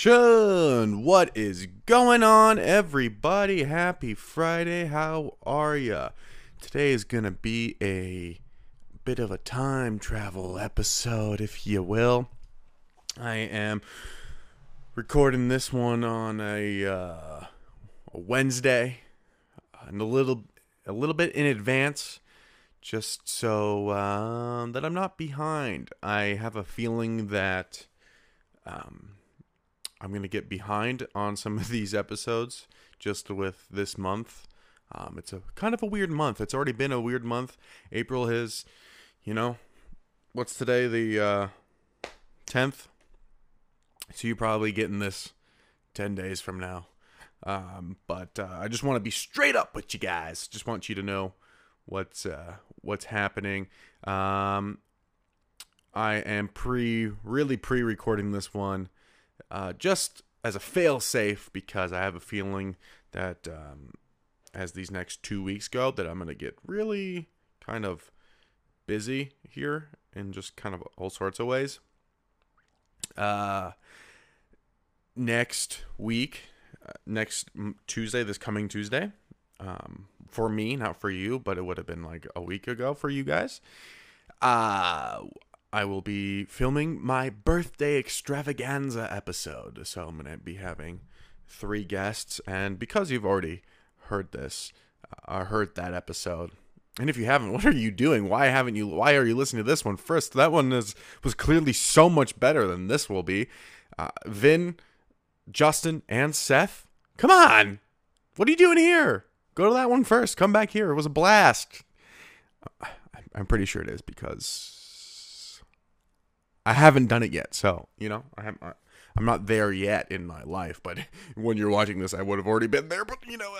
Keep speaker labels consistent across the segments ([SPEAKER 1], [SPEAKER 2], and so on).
[SPEAKER 1] Action! What is going on, everybody? Happy Friday. How are ya? Today is gonna be a bit of a time travel episode, if you will. I am recording this one on a Wednesday, and a little bit in advance, just so that I'm not behind. I have a feeling that I'm going to get behind on some of these episodes just with this month. It's a kind of a weird month. It's already been a weird month. April is, what's today? The 10th? So you're probably getting this 10 days from now. But I just want to be straight up with you guys. Just want you to know what's happening. I am really pre-recording this one. Just as a fail-safe, because I have a feeling that as these next 2 weeks go, that I'm going to get really kind of busy here in just kind of all sorts of ways. Next week, next Tuesday, this coming Tuesday, for me, not for you, but it would have been like a week ago for you guys. I will be filming my birthday extravaganza episode. So I'm going to be having 3 guests. And because you've already heard this, heard that episode. And if you haven't, what are you doing? Why are you listening to this one first? That one was clearly so much better than this will be. Vin, Justin, and Seth. Come on. What are you doing here? Go to that one first. Come back here. It was a blast. I'm pretty sure it is because I haven't done it yet, so, I'm not there yet in my life, but when you're watching this, I would have already been there, but,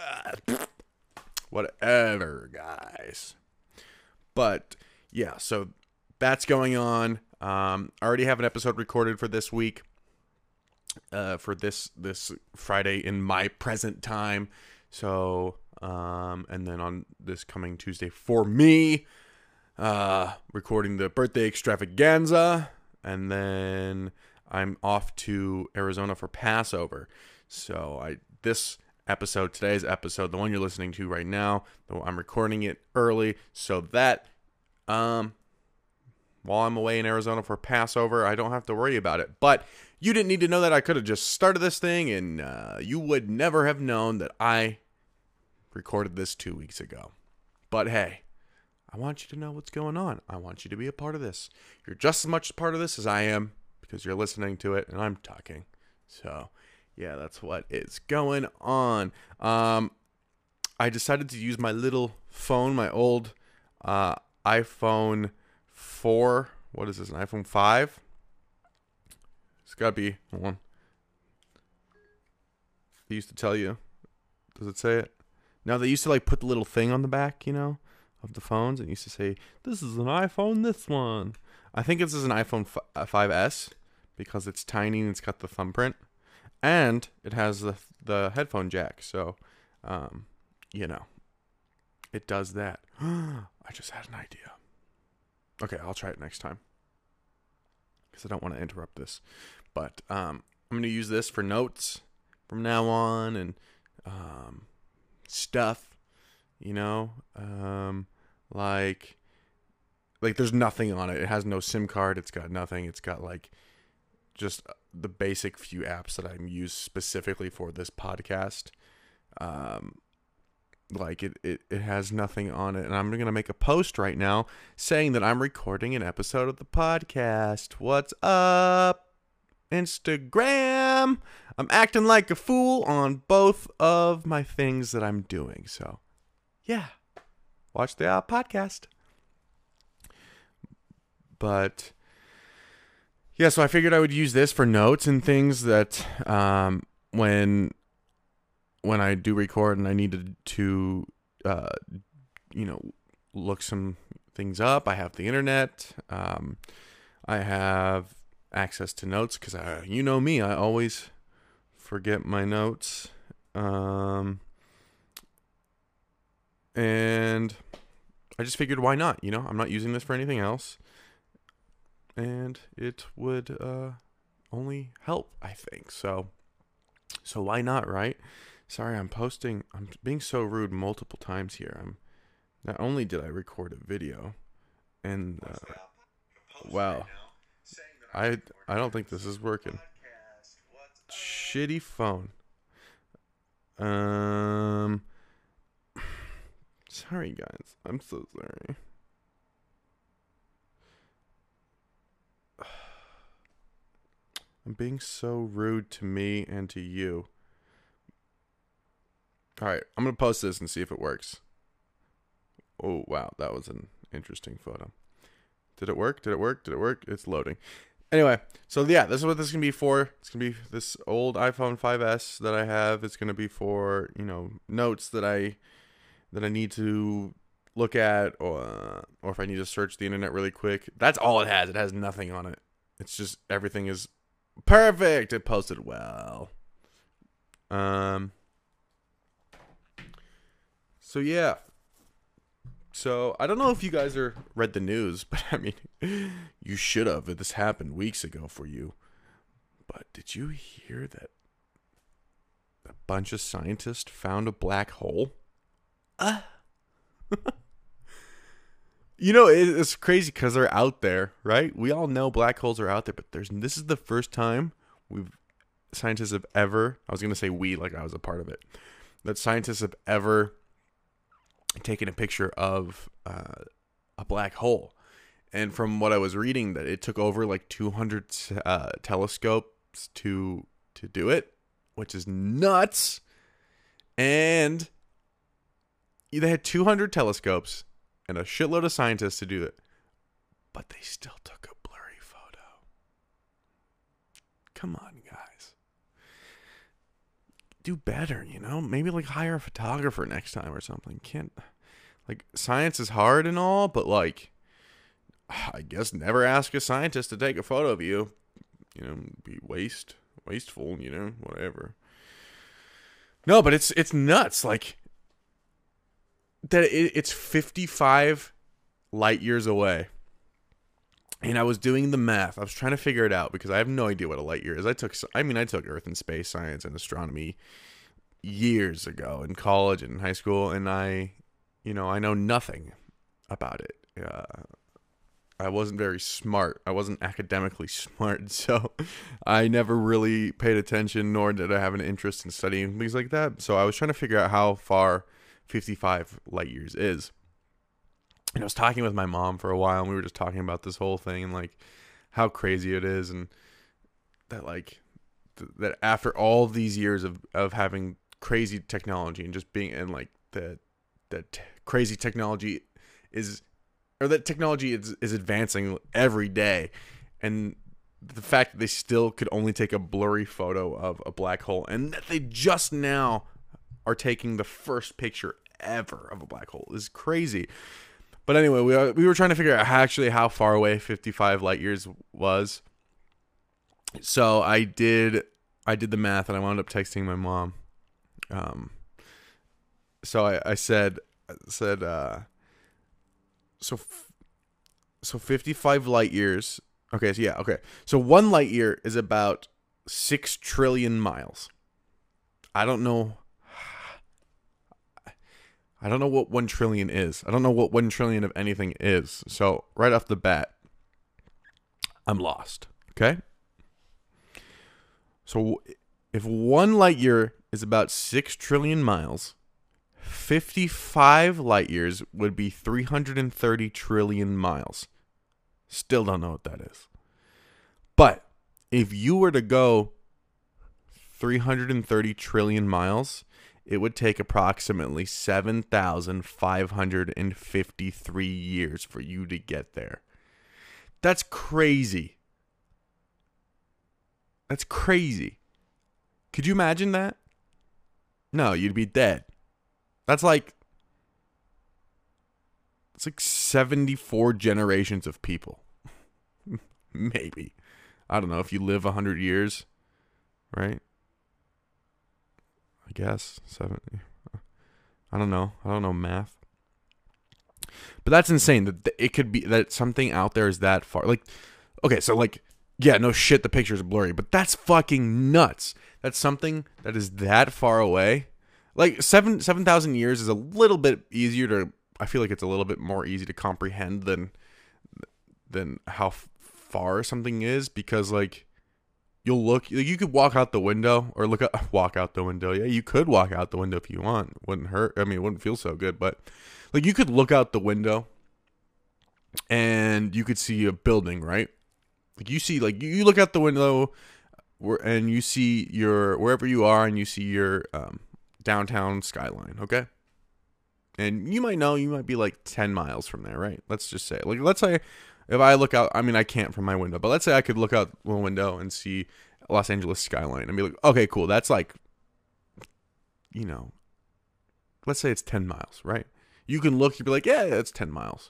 [SPEAKER 1] whatever, guys. But, yeah, so that's going on. I already have an episode recorded for this week, for this Friday in my present time, so, and then on this coming Tuesday for me, recording the birthday extravaganza. And then I'm off to Arizona for Passover. So today's episode, the one you're listening to right now, I'm recording it early so that while I'm away in Arizona for Passover, I don't have to worry about it. But you didn't need to know that. I could have just started this thing, and you would never have known that I recorded this 2 weeks ago. But hey, I want you to know what's going on. I want you to be a part of this. You're just as much a part of this as I am because you're listening to it and I'm talking. So, yeah, that's what is going on. I decided to use my little phone, my old iPhone 4. What is this, an iPhone 5? It's got to be one. They used to tell you. Does it say it? No, they used to put the little thing on the back, of the phones. It used to say, this is an iPhone, this one. I think this is an iPhone 5S because it's tiny and it's got the thumbprint. And it has the headphone jack. So, it does that. I just had an idea. Okay, I'll try it next time because I don't want to interrupt this. But I'm going to use this for notes from now on and stuff. Like there's nothing on it. It has no SIM card. It's got nothing. It's got just the basic few apps that I use specifically for this podcast. It has nothing on it. And I'm going to make a post right now saying that I'm recording an episode of the podcast. What's up, Instagram? I'm acting like a fool on both of my things that I'm doing. So, yeah. Watch the podcast. But yeah, so I figured I would use this for notes and things that when I do record and I needed to look some things up. I have the internet. I have access to notes because you know me, I always forget my notes. And I just figured, why not? I'm not using this for anything else. And it would only help, I think. So why not, right? Sorry, I'm being so rude multiple times here. Not only did I record a video, and wow, I don't think this is working. Shitty phone. Sorry guys, I'm so sorry. I'm being so rude to me and to you. Alright, I'm gonna post this and see if it works. Oh wow, that was an interesting photo. Did it work? Did it work? Did it work? It's loading. Anyway, so yeah, this is what this is gonna be for. It's gonna be this old iPhone 5S that I have. It's gonna be for, notes that I need to look at, or if I need to search the internet really quick. That's all it has. It has nothing on it. It's just everything is perfect. It posted well. So yeah. So I don't know if you guys read the news, but I mean, you should have. This happened weeks ago for you. But did you hear that a bunch of scientists found a black hole? It's crazy because they're out there, right? We all know black holes are out there, but this is the first time scientists have ever, I was going to say we, like I was a part of it, that scientists have ever taken a picture of a black hole. And from what I was reading, that it took over like 200 telescopes to do it, which is nuts. And they had 200 telescopes and a shitload of scientists to do it, but they still took a blurry photo. Come on, guys. Do better, Maybe like hire a photographer next time or something. Science is hard and all, but I guess never ask a scientist to take a photo of you. Be wasteful, whatever. No, but it's nuts. It's 55 light years away. And I was doing the math. I was trying to figure it out because I have no idea what a light year is. I took Earth and space science and astronomy years ago in college and in high school, and I know nothing about it. I wasn't very smart. I wasn't academically smart, so I never really paid attention, nor did I have an interest in studying things like that. So I was trying to figure out how far 55 light years is. And I was talking with my mom for a while, and we were just talking about this whole thing and how crazy it is, and that that after all these years of having crazy technology and just being in that crazy technology that technology is advancing every day, and the fact that they still could only take a blurry photo of a black hole, and that they just now are taking the first picture ever of a black hole is crazy. But anyway, we were trying to figure out how far away 55 light years was. So I did the math, and I wound up texting my mom. So I said, so 55 light years. Okay, so yeah, okay. So 1 light year is about 6 trillion miles. I don't know what 1 trillion is. I don't know what 1 trillion of anything is. So right off the bat, I'm lost. Okay? So if 1 light year is about 6 trillion miles, 55 light years would be 330 trillion miles. Still don't know what that is. But if you were to go 330 trillion miles, it would take approximately 7,553 years for you to get there. That's crazy. That's crazy. Could you imagine that? No, you'd be dead. It's like 74 generations of people. Maybe. I don't know, if you live 100 years, right? I guess 70. I don't know math. But that's insane that it could be that something out there is that far. Okay, so Yeah, no shit, the picture's blurry, but that's fucking nuts. That's something that is that far away. Like 7,000 years is a little bit easier to. I feel like it's a little bit more easy to comprehend than how far something is, because like you'll look, like, you could walk out the window or walk out the window. Yeah, you could walk out the window if you want. Wouldn't hurt. I mean, it wouldn't feel so good, but like you could look out the window and you could see a building, right? Like you see, like you look out the window and you see your wherever you are, and you see your downtown skyline. Okay, and you might be like 10 miles from there, right? Let's just say, like, let's say if I look out, I mean, I can't from my window, but let's say I could look out the window and see Los Angeles skyline and be like, okay, cool. That's like, let's say it's 10 miles, right? You can look, you'd be like, yeah, that's 10 miles.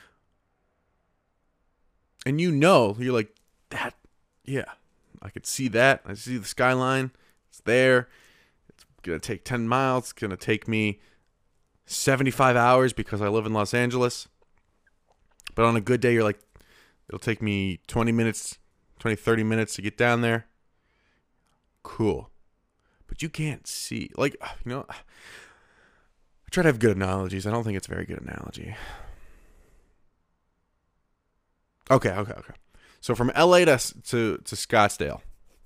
[SPEAKER 1] And you're like, that, yeah, I could see that. I see the skyline. It's there. It's going to take 10 miles. It's going to take me 75 hours because I live in Los Angeles. But on a good day, you're like, it'll take me 30 minutes to get down there. Cool. But you can't see. Like, I try to have good analogies. I don't think it's a very good analogy. Okay. So from LA to Scottsdale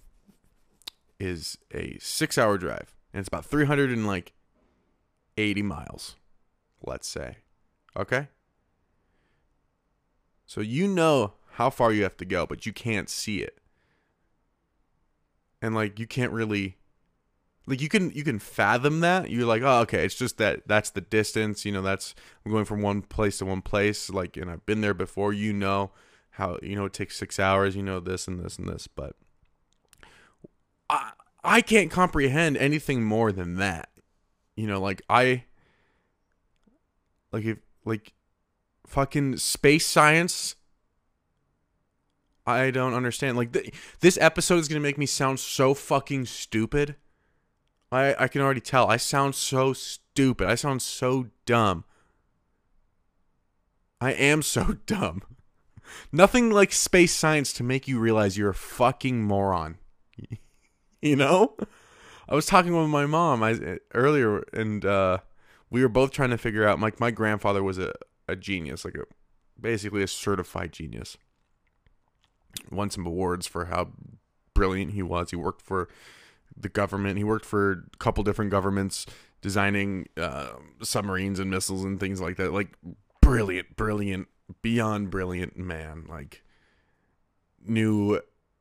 [SPEAKER 1] is a 6-hour drive, and it's about 380 miles, let's say. Okay? So you know how far you have to go, but you can't see it. And like you can't really, like, you can fathom that. You're like, oh, okay, it's just that's the distance, I'm going from one place to one place, like, and I've been there before, how, it takes 6 hours, this and this and this, but I can't comprehend anything more than that. Like fucking space science, I don't understand. Like, this episode is going to make me sound so fucking stupid. I can already tell. I sound so stupid. I sound so dumb. I am so dumb. Nothing like space science to make you realize you're a fucking moron. I was talking with my mom earlier, and we were both trying to figure out, my grandfather was a genius, like basically a certified genius. Won some awards for how brilliant he was. He worked for the government. He worked for a couple different governments designing submarines and missiles and things like that. Like, brilliant, beyond brilliant man. Like, knew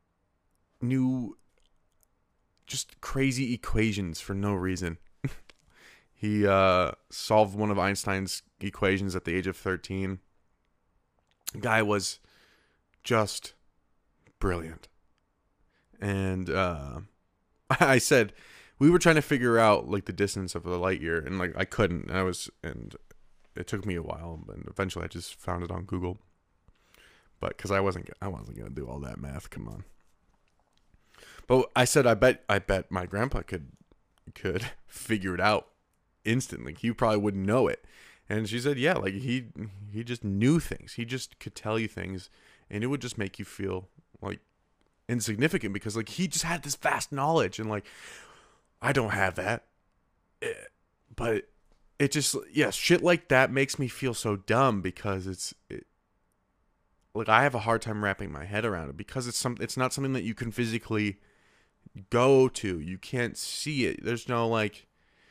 [SPEAKER 1] just crazy equations for no reason. He solved one of Einstein's equations at the age of 13. The guy was just brilliant. And I said, we were trying to figure out like the distance of the light year, and like I couldn't. And it took me a while, and eventually I just found it on Google. But because I wasn't gonna do all that math. Come on. But I said, I bet my grandpa could figure it out instantly. He probably wouldn't know it. And she said, yeah, like he just knew things. He just could tell you things, and it would just make you feel like insignificant, because like he just had this vast knowledge, and like I don't have that. But it just, yeah, shit like that makes me feel so dumb, because like I have a hard time wrapping my head around it, because it's not something that you can physically go to. You can't see it. There's no like,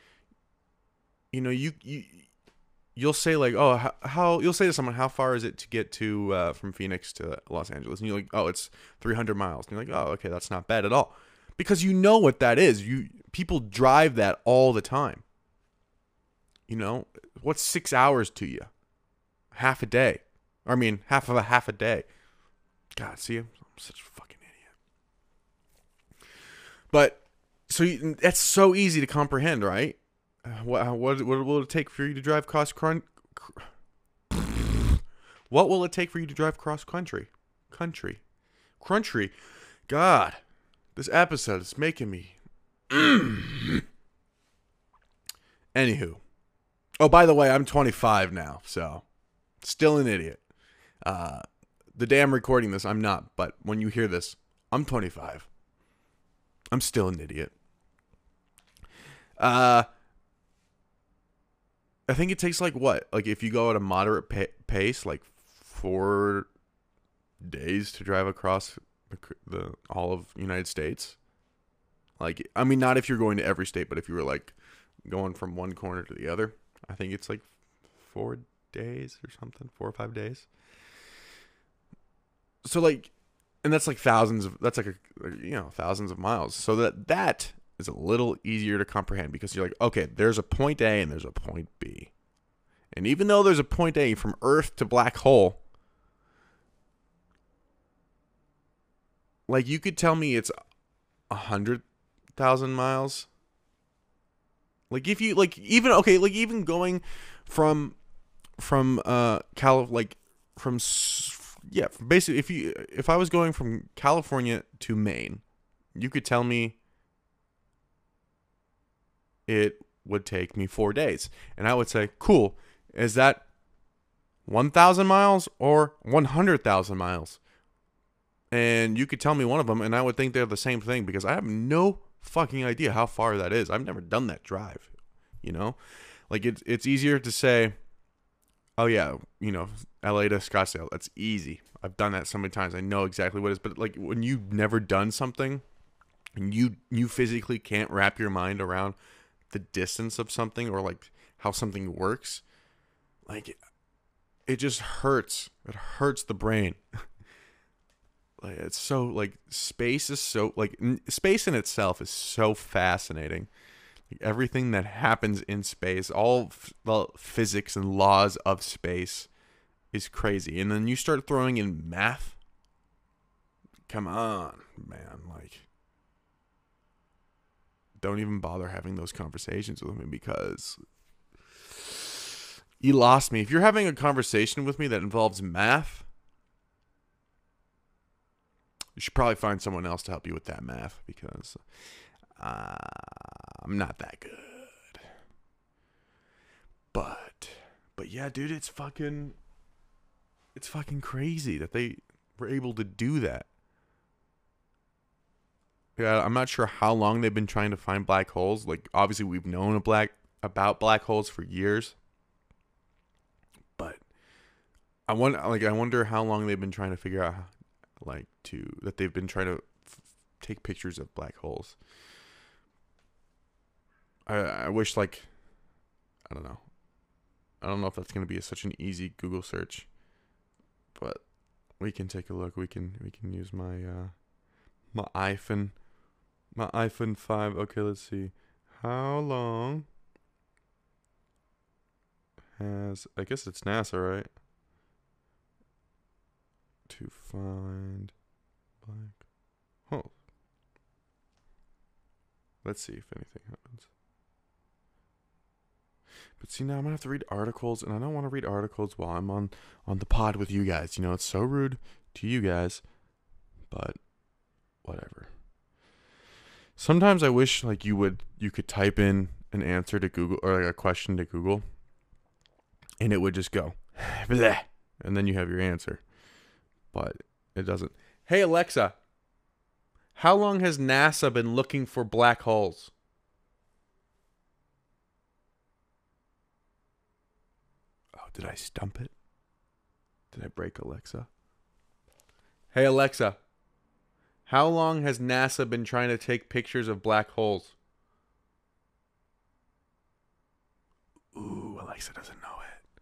[SPEAKER 1] you'll say like, oh, how you'll say to someone, how far is it to get to from Phoenix to Los Angeles? And you're like, oh, it's 300 miles. And you're like, oh, okay, that's not bad at all, because you know what that is. People drive that all the time. What's 6 hours to you? Half a day. I mean, half a day. God, see, I'm such a fucking idiot. But so that's so easy to comprehend, right? What will it take for you to drive cross country? What will it take for you to drive cross country? Country. God, this episode is making me. Anywho, oh, by the way, I'm 25 now, so still an idiot. the day I'm recording this, I'm not. But when you hear this, I'm 25. I'm still an idiot. I think it takes like what? Like if you go at a moderate pace, like 4 days to drive across the all of United States. Like, I mean, not if you're going to every state, but if you were like going from one corner to the other, I think it's like 4 days or something, 4 or 5 days. So like, and that's like thousands of, that's like thousands of miles. So that is a little easier to comprehend because you're like, okay, there's a point A and there's a point B. And even though there's a point A from Earth to black hole, like you could tell me it's 100,000 miles. Like if you like even okay, like even going from basically if I was going from California to Maine, you could tell me it would take me 4 days. And I would say, cool, is that 1,000 miles or 100,000 miles? And you could tell me one of them, and I would think they're the same thing because I have no fucking idea how far that is. I've never done that drive, you know? Like, it's easier to say, oh, yeah, LA to Scottsdale. That's easy. I've done that so many times. I know exactly what it is. But, like, when you've never done something and you physically can't wrap your mind around the distance of something or, like, how something works, like, it just hurts. It hurts the brain. Like, it's so, like, space in itself is so fascinating. Like, everything that happens in space, all the physics and laws of space is crazy. And then you start throwing in math. Come on, man. Like, don't even bother having those conversations with me because you lost me. If you're having a conversation with me that involves math, you should probably find someone else to help you with that math because I'm not that good. But yeah, dude, it's fucking crazy that they were able to do that. Yeah, I'm not sure how long they've been trying to find black holes. Like, obviously, we've known about black holes for years, but I wonder how long they've been trying to figure out, that they've been trying to take pictures of black holes. I wish, like, I don't know. I don't know if that's going to be such an easy Google search, but we can take a look. We can use my iPhone 5. Okay, let's see. How long has, I guess it's NASA, right? To find black hole. Let's see if anything happens. But see, now I'm going to have to read articles, and I don't want to read articles while I'm on the pod with you guys. It's so rude to you guys, but whatever. Sometimes I wish, like, you could type in an answer to Google, or like a question to Google, and it would just go, bleh, and then you have your answer. But it doesn't. Hey, Alexa, how long has NASA been looking for black holes? Oh, did I stump it? Did I break Alexa? Hey, Alexa, how long has NASA been trying to take pictures of black holes? Ooh, Alexa doesn't know it.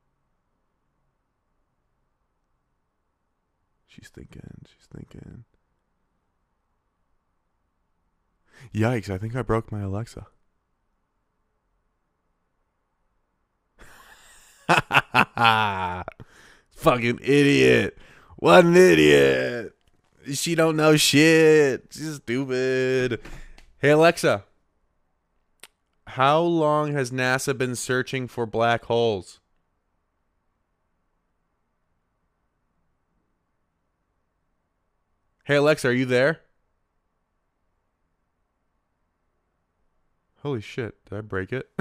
[SPEAKER 1] She's thinking. Yikes, I think I broke my Alexa. Fucking idiot. What an idiot. She don't know shit. She's stupid. Hey, Alexa. How long has NASA been searching for black holes? Hey, Alexa, are you there? Holy shit, did I break it?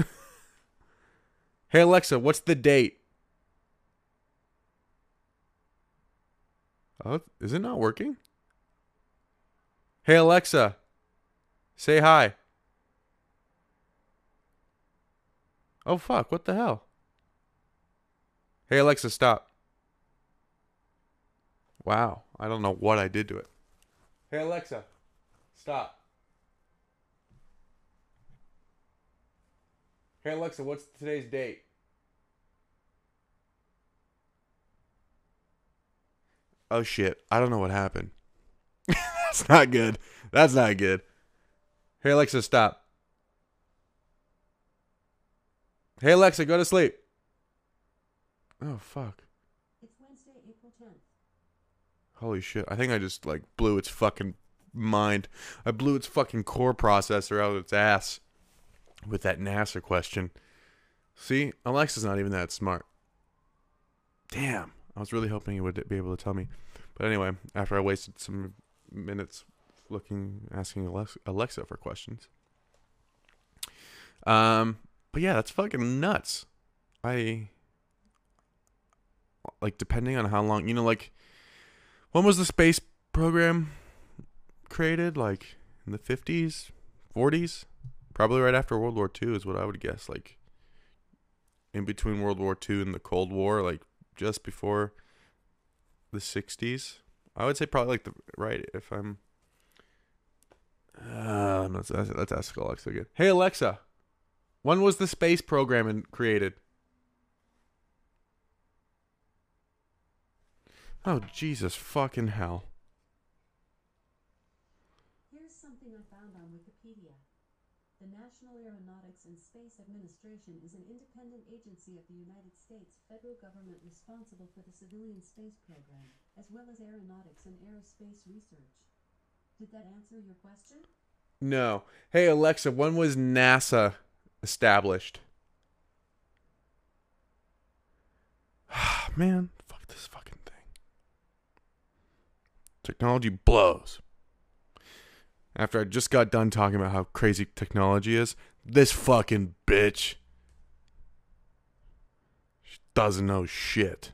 [SPEAKER 1] Hey, Alexa, what's the date? Oh, is it not working? Hey, Alexa, say hi. Oh, fuck. What the hell? Hey, Alexa, stop. Wow. I don't know what I did to it. Hey, Alexa, stop. Hey, Alexa, what's today's date? Oh, shit. I don't know what happened. That's not good. That's not good. Hey, Alexa, stop. Hey, Alexa, go to sleep. Oh, fuck.
[SPEAKER 2] It's Wednesday, April 10th.
[SPEAKER 1] Holy shit. I think I just, like, blew its fucking mind. I blew its fucking core processor out of its ass with that NASA question. See? Alexa's not even that smart. Damn. I was really hoping he would be able to tell me. But anyway, after I wasted some minutes asking Alexa for questions. But yeah, that's fucking nuts. Like, depending on how long, like, when was the space program created? Like, in the 50s, 40s? Probably right after World War II is what I would guess. Like, in between World War II and the Cold War, like, just before the 60s. I would say probably, like, if I'm... let's ask Alexa again. Hey, Alexa, when was the space program created? Oh, Jesus fucking hell.
[SPEAKER 2] Here's something I found on Wikipedia. The National Aeronautics and Space Administration is an independent agency of the United States federal government responsible for the civilian space program, as well as aeronautics and aerospace research. Did that answer your question?
[SPEAKER 1] No. Hey, Alexa, when was NASA established? Man, fuck this fucking thing. Technology blows. After I just got done talking about how crazy technology is, this fucking bitch, she doesn't know shit.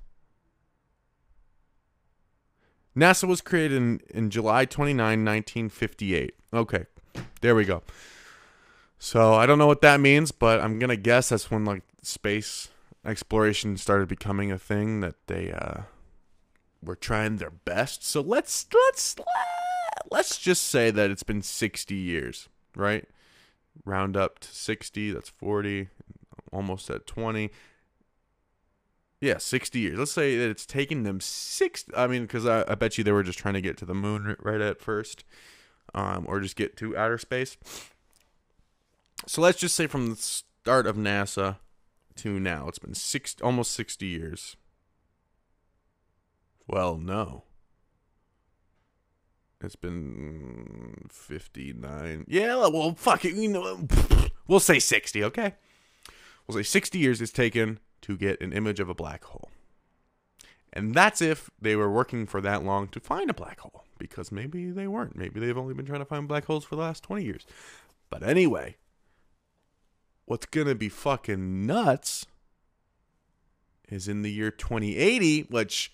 [SPEAKER 1] NASA was created in July 29, 1958. Okay, there we go. So I don't know what that means, but I'm going to guess that's when, like, space exploration started becoming a thing that they were trying their best. So let's just say that it's been 60 years, right? Round up to 60, that's 40, almost at 20. Yeah, 60 years. Let's say that it's taken them because I bet you they were just trying to get to the moon right at first, or just get to outer space. So let's just say from the start of NASA to now, it's been almost 60 years. Well, no. It's been 59. Yeah, well, fuck it. We'll say 60, okay? We'll say 60 years it's taken to get an image of a black hole. And that's if they were working for that long to find a black hole. Because maybe they weren't. Maybe they've only been trying to find black holes for the last 20 years. But anyway, what's going to be fucking nuts is in the year 2080, which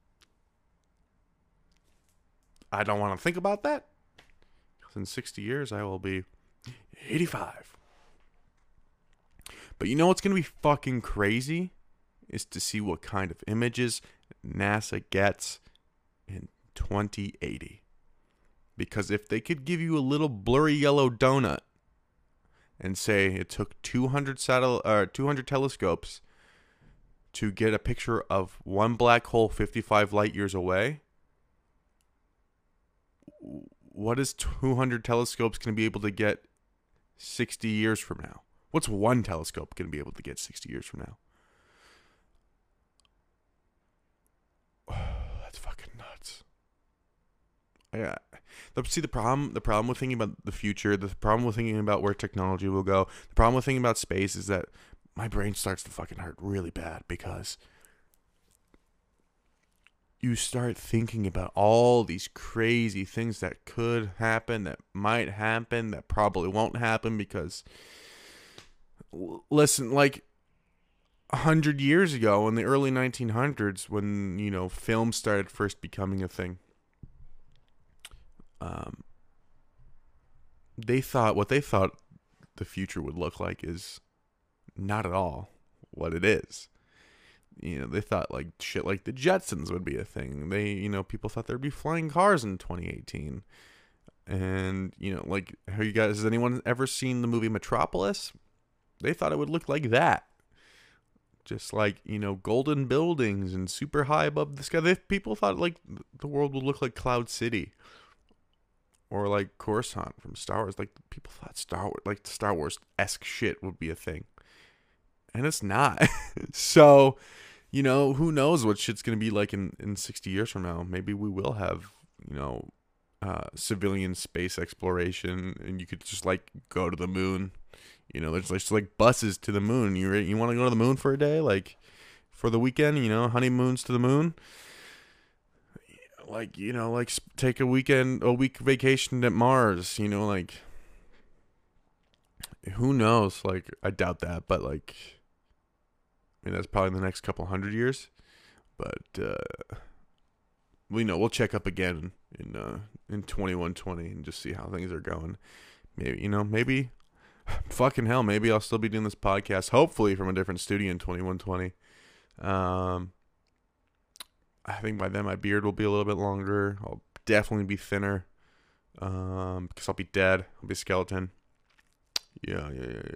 [SPEAKER 1] I don't want to think about that. Because in 60 years, I will be 85. But you know what's going to be fucking crazy? Is to see what kind of images NASA gets in 2080. Because if they could give you a little blurry yellow donut and say it took 200 telescopes to get a picture of one black hole 55 light years away, what is 200 telescopes going to be able to get 60 years from now? What's one telescope going to be able to get 60 years from now? That's fucking nuts. Yeah. See, the problem with thinking about the future, the problem with thinking about where technology will go, the problem with thinking about space is that my brain starts to fucking hurt really bad because you start thinking about all these crazy things that could happen, that might happen, that probably won't happen because, listen, like, 100 years ago in the early 1900s when, film started first becoming a thing. Um, what they thought the future would look like is not at all what it is. They thought like shit like the Jetsons would be a thing. People thought there'd be flying cars in 2018. And, like, has anyone ever seen the movie Metropolis? They thought it would look like that. Just like, golden buildings and super high above the sky. People thought like the world would look like Cloud City. Or like Coruscant from Star Wars. Like, people thought Star Wars-esque shit would be a thing. And it's not. So, who knows what shit's going to be like in 60 years from now. Maybe we will have, civilian space exploration, and you could just like go to the moon. There's just like buses to the moon. You want to go to the moon for a day, like for the weekend, honeymoons to the moon. Like, take a week vacation at Mars, like, who knows? Like, I doubt that, but like, I mean, that's probably in the next couple 100 years. But, we'll check up again in 2120 and just see how things are going. Maybe, fucking hell, maybe I'll still be doing this podcast, hopefully from a different studio in 2120. I think by then my beard will be a little bit longer. I'll definitely be thinner, because I'll be dead. I'll be a skeleton. Yeah.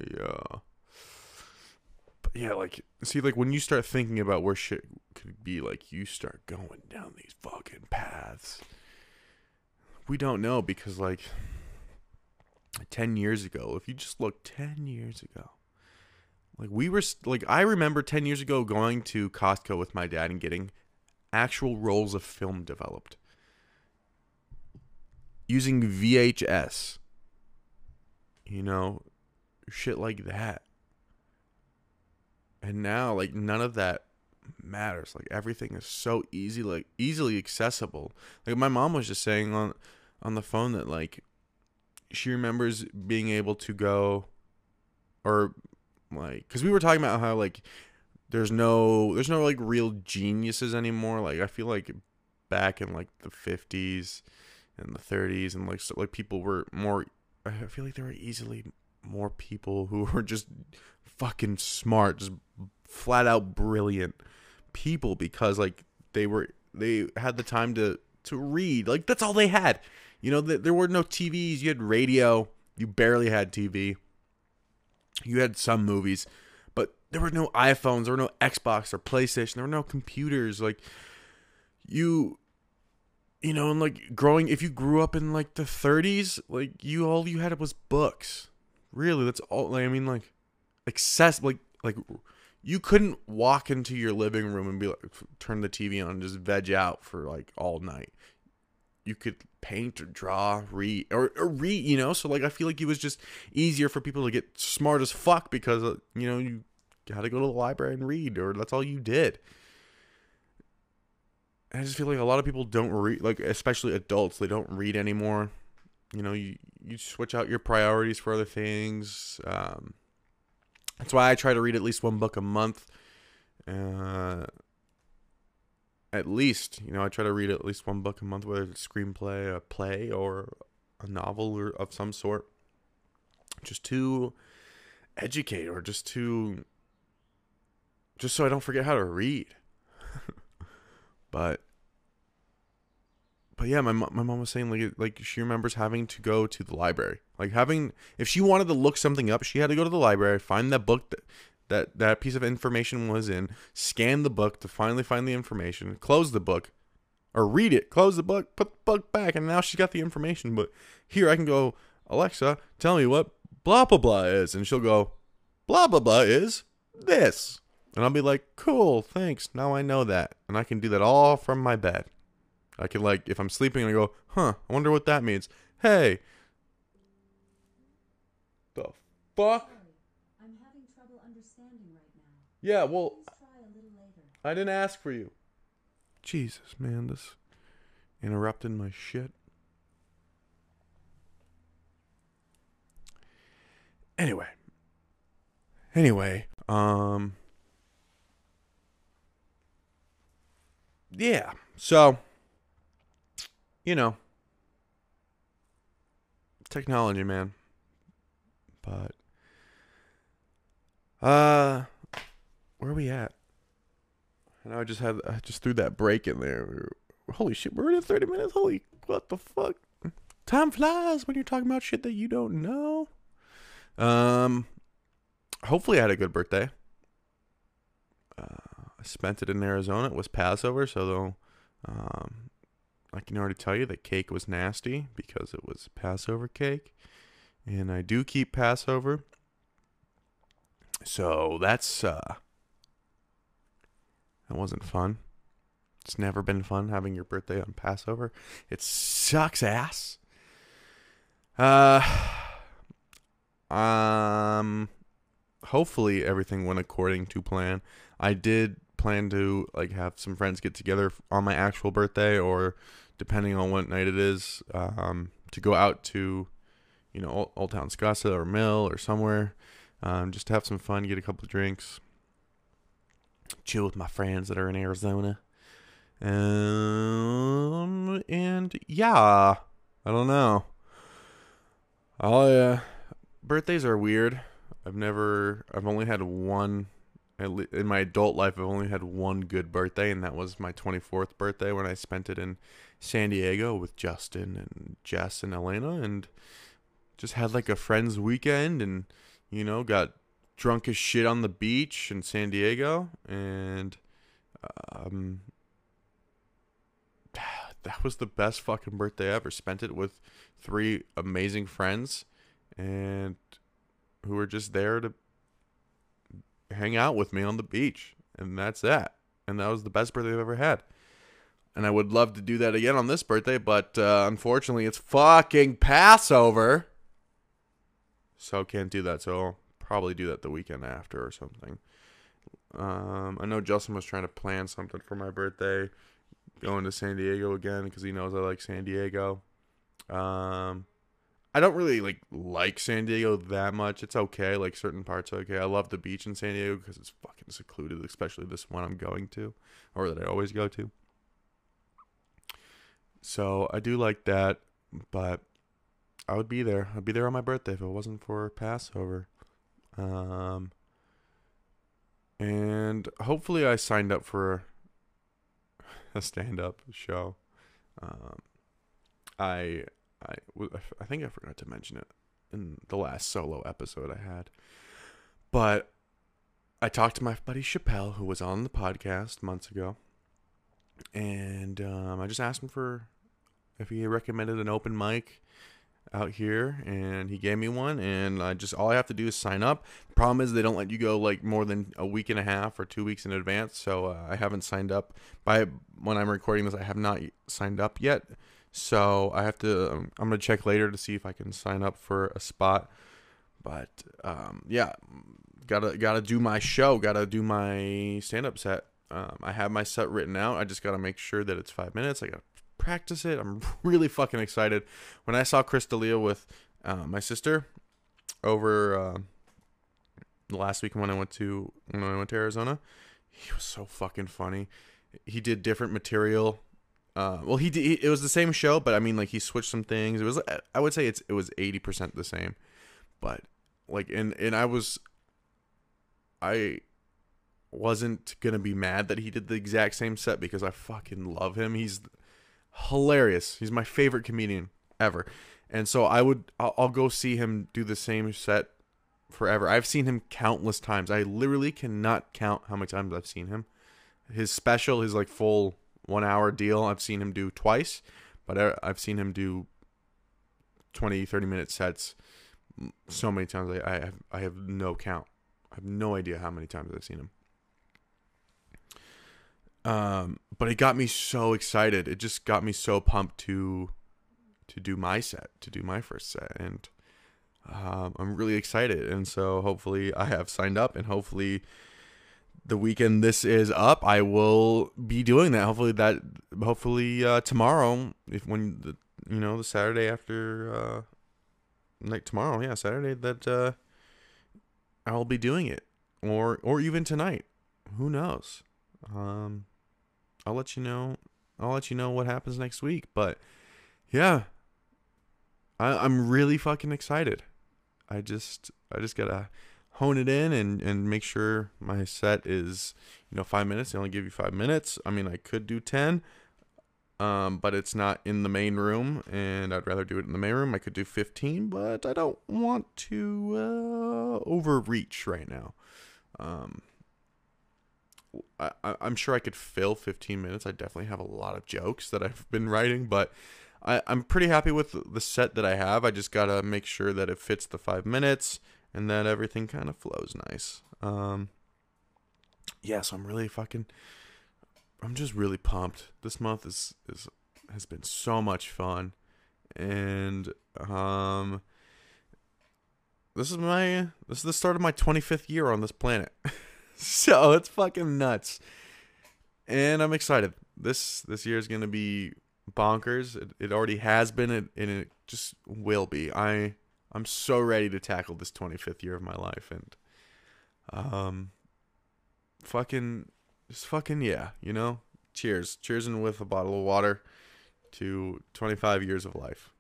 [SPEAKER 1] But yeah, like, see, like, when you start thinking about where shit could be, like, you start going down these fucking paths. We don't know, because, like, 10 years ago, if you just look 10 years ago, like, I remember 10 years ago going to Costco with my dad and getting actual rolls of film developed using VHS, shit like that. And now, like, none of that matters. Like, everything is so easily accessible. Like, my mom was just saying on the phone that, like, she remembers being able to go, or like, because we were talking about how, like, there's no like real geniuses anymore. Like, I feel like back in like the 50s and the 30s, and like, so, like, people were more, I feel like there were easily more people who were just fucking smart, just flat out brilliant people, because like they had the time to read. Like, that's all they had. There were no TVs. You had radio. You barely had TV. You had some movies, but there were no iPhones. There were no Xbox or PlayStation. There were no computers. Like, and like if you grew up in like the 30s, like, all you had was books. Really, that's all. Like, I mean, like, accessible. Like you couldn't walk into your living room and be like, turn the TV on and just veg out for like all night. You could paint or draw, read, or read, so like, I feel like it was just easier for people to get smart as fuck because, you got to go to the library and read, or that's all you did. And I just feel like a lot of people don't read, like, especially adults, they don't read anymore. You switch out your priorities for other things. That's why I try to read at least one book a month. At least, I try to read at least one book a month, whether it's a screenplay, a play, or a novel or of some sort, just to educate, or just so I don't forget how to read. But yeah, my mom was saying like she remembers having to go to the library, like, if she wanted to look something up, she had to go to the library, find that book that piece of information was in, scan the book to finally find the information, close the book, or read it, close the book, put the book back, and now she's got the information. But here I can go, Alexa, tell me what blah blah blah is, and she'll go, blah blah blah is this, and I'll be like, cool, thanks, now I know that, and I can do that all from my bed. I can, like, if I'm sleeping, I go, I wonder what that means. Hey, the fuck?
[SPEAKER 2] I'm having trouble understanding right now.
[SPEAKER 1] Yeah, well,
[SPEAKER 2] Please try a little later.
[SPEAKER 1] I didn't ask for you. Jesus, man, this interrupting my shit. Anyway, yeah. So, you know, technology, man. But where are we at? And I just threw that break in there. Holy shit, we're in 30 minutes. Holy, what the fuck? Time flies when you're talking about shit that you don't know. Hopefully I had a good birthday. I spent it in Arizona. It was Passover, so though, I can already tell you the cake was nasty because it was Passover cake, and I do keep Passover. So that wasn't fun. It's never been fun having your birthday on Passover. It sucks ass. Hopefully everything went according to plan. I did plan to like have some friends get together on my actual birthday, or depending on what night it is, to go out to, Old Town Scottsdale or Mill or somewhere, just to have some fun, get a couple of drinks, chill with my friends that are in Arizona. And yeah, I don't know. Birthdays are weird. I've only had one, in my adult life, I've only had one good birthday, and that was my 24th birthday when I spent it in San Diego with Justin and Jess and Elena, and just had like a friend's weekend, and, got drunk as shit on the beach in San Diego, and, that was the best fucking birthday ever. Spent it with 3 amazing friends, and who were just there to hang out with me on the beach. And that's that. And that was the best birthday I've ever had. And I would love to do that again on this birthday, but unfortunately it's fucking Passover. So can't do that. So I'll probably do that the weekend after or something. I know Justin was trying to plan something for my birthday, going to San Diego again because he knows I like San Diego. I don't really like San Diego that much. It's okay. Like certain parts are okay. I love the beach in San Diego because it's fucking secluded, especially this one I'm going to, or that I always go to. So I do like that, but I would be there. I'd be there on my birthday if it wasn't for Passover. And hopefully I signed up for a stand-up show. I think I forgot to mention it in the last solo episode I had. But I talked to my buddy Chappelle, who was on the podcast months ago. And I just asked him if he recommended an open mic out here. And he gave me one. And all I have to do is sign up. The problem is they don't let you go more than a week and a half or 2 weeks in advance. So I haven't signed up. When I'm recording this, I have not signed up yet. So I have to, I'm going to check later to see if I can sign up for a spot. But, yeah, gotta do my show, gotta do my stand-up set. I have my set written out. I just gotta make sure that it's 5 minutes. I gotta practice it. I'm really fucking excited. When I saw Chris D'Elia with my sister over the last week when I went to Arizona, he was so fucking funny. He did different material. It was the same show, but I mean, he switched some things. It was, I would say it was 80% the same, but I wasn't gonna be mad that he did the exact same set because I fucking love him. He's hilarious. He's my favorite comedian ever, and so I'll go see him do the same set forever. I've seen him countless times. I literally cannot count how many times I've seen him. His special, his full 1 hour deal, I've seen him do twice, but I've seen him do 20-30 minute sets so many times. I have no count. I have no idea how many times I've seen him. But it got me so excited. It just got me so pumped to do my set, to do my first set, and I'm really excited. And so hopefully I have signed up, and hopefully the weekend this is up, I will be doing that. Hopefully tomorrow, the Saturday after tomorrow, yeah, Saturday, that I'll be doing it, or even tonight. Who knows? I'll let you know. I'll let you know what happens next week. But yeah, I'm really fucking excited. I just gotta hone it in and make sure my set is 5 minutes. They only give you 5 minutes. I mean, I could do 10, but it's not in the main room, and I'd rather do it in the main room. I could do 15, but I don't want to overreach right now. I'm sure I could fill 15 minutes. I definitely have a lot of jokes that I've been writing, but I'm pretty happy with the set that I have. I just gotta make sure that it fits the 5 minutes and that everything kind of flows nice. Yeah, so I'm just really pumped. This month has been so much fun, and this is the start of my 25th year on this planet. So it's fucking nuts, and I'm excited. This year is gonna be bonkers. It already has been, and it just will be. I'm so ready to tackle this 25th year of my life, and fucking yeah, cheers and with a bottle of water to 25 years of life.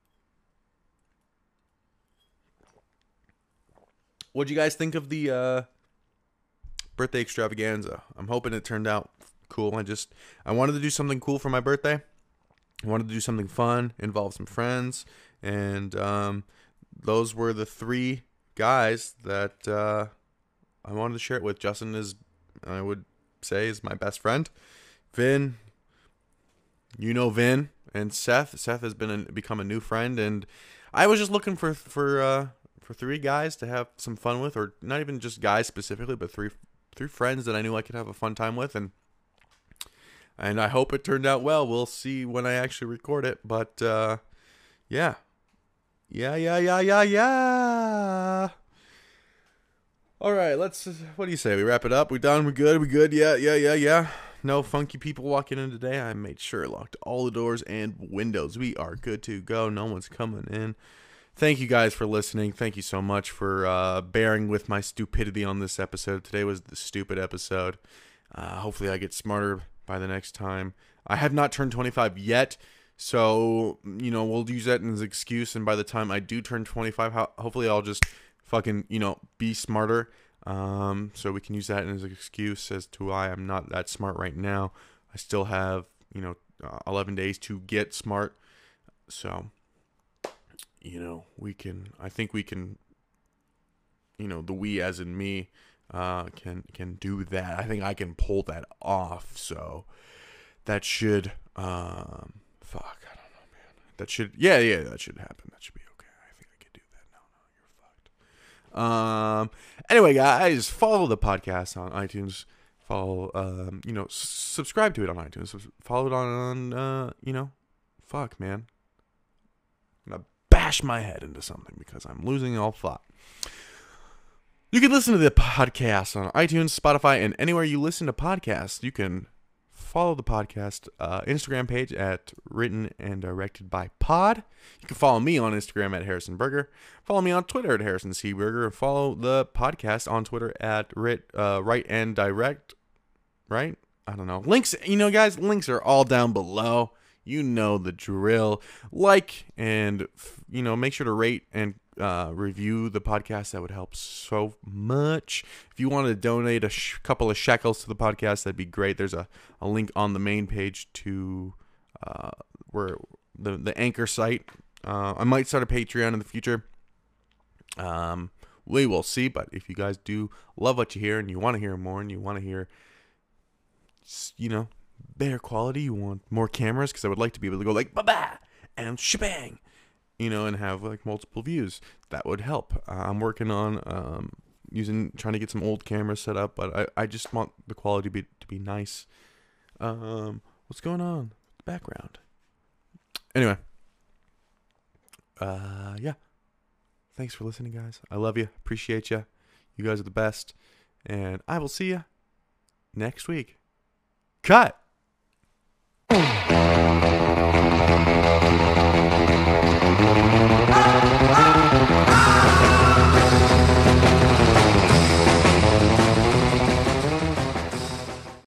[SPEAKER 1] What'd you guys think of the birthday extravaganza? I'm hoping it turned out cool. I wanted to do something cool for my birthday. I wanted to do something fun, involve some friends, and those were the three guys that I wanted to share it with. Justin is, I would say, is my best friend. Vin, Vin, and Seth. Seth has become a new friend, and I was just looking for three guys to have some fun with, or not even just guys specifically, but three friends that I knew I could have a fun time with, and I hope it turned out well. We'll see when I actually record it, but yeah. All right, what do you say? We wrap it up? We done? We good? Yeah. No funky people walking in today. I made sure I locked all the doors and windows. We are good to go. No one's coming in. Thank you guys for listening. Thank you so much for bearing with my stupidity on this episode. Today was the stupid episode. Hopefully I get smarter by the next time. I have not turned 25 yet, so, we'll use that as an excuse, and by the time I do turn 25, hopefully I'll just fucking, be smarter, so we can use that as an excuse as to why I'm not that smart right now. I still have, 11 days to get smart, so... I think we can, the we as in me, can do that. I think I can pull that off. So that should, I don't know, man. That should happen. That should be okay. I think I can do that. No, you're fucked. Anyway, guys, follow the podcast on iTunes. Follow, subscribe to it on iTunes. Follow it on fuck, man. I'm gonna bash my head into something because I'm losing all thought. You can listen to the podcast on iTunes, Spotify, and anywhere you listen to podcasts. You can follow the podcast Instagram page at Written and Directed by Pod. You can follow me on Instagram at Harrison Burger. Follow me on Twitter at Harrison C. Burger. Follow the podcast on Twitter at Write and Direct. Right? I don't know. Links, guys, links are all down below. You know the drill. Like and, make sure to rate and review the podcast. That would help so much. If you want to donate a couple of shekels to the podcast, that'd be great. There's a link on the main page to where the Anchor site. I might start a Patreon in the future. We will see. But if you guys do love what you hear and you want to hear more and you want to hear, better quality, you want more cameras, because I would like to be able to go like ba-ba and shebang, and have like multiple views. That would help. I'm working on trying to get some old cameras set up, but I just want the quality to be nice. What's going on? The background. Anyway, yeah. Thanks for listening, guys. I love you. Appreciate you. You guys are the best, and I will see you next week. Cut.